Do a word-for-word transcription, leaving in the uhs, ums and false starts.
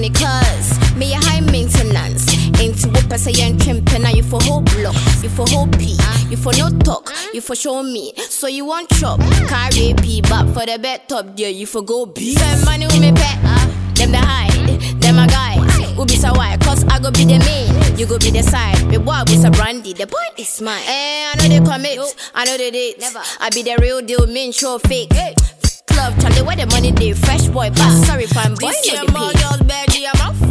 money cause me a high maintenance. Ain't whoop I say and trimping. Now you for whole block, you for whole P, you for no talk, you for show me. So you want chop, carry P, but for the bed top there you for go B. Spend money with me pet, them the hide, them a guys. Who be so why? Cause I go be the main, you go be the side. The boy with a brandy, the boy is mine. Eh, I know they commit, I know they date. Never. I be the real deal, mean show fake. Hey. Love Charlie, where the money they fresh boy, but sorry fine boy. This year more girls bad, I'm